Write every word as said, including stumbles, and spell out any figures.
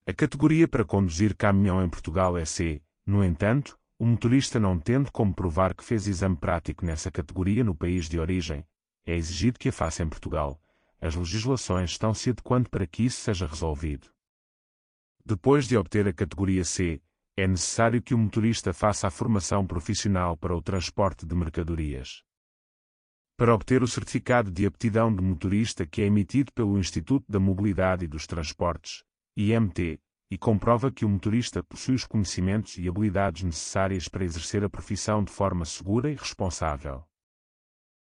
A categoria para conduzir caminhão em Portugal é C. No entanto, o motorista não tendo como provar que fez exame prático nessa categoria no país de origem, é exigido que a faça em Portugal. As legislações estão se adequando para que isso seja resolvido. Depois de obter a categoria C, é necessário que o motorista faça a formação profissional para o transporte de mercadorias. Para obter o certificado de aptidão de motorista que é emitido pelo Instituto da Mobilidade e dos Transportes, I M T, e comprova que o motorista possui os conhecimentos e habilidades necessárias para exercer a profissão de forma segura e responsável.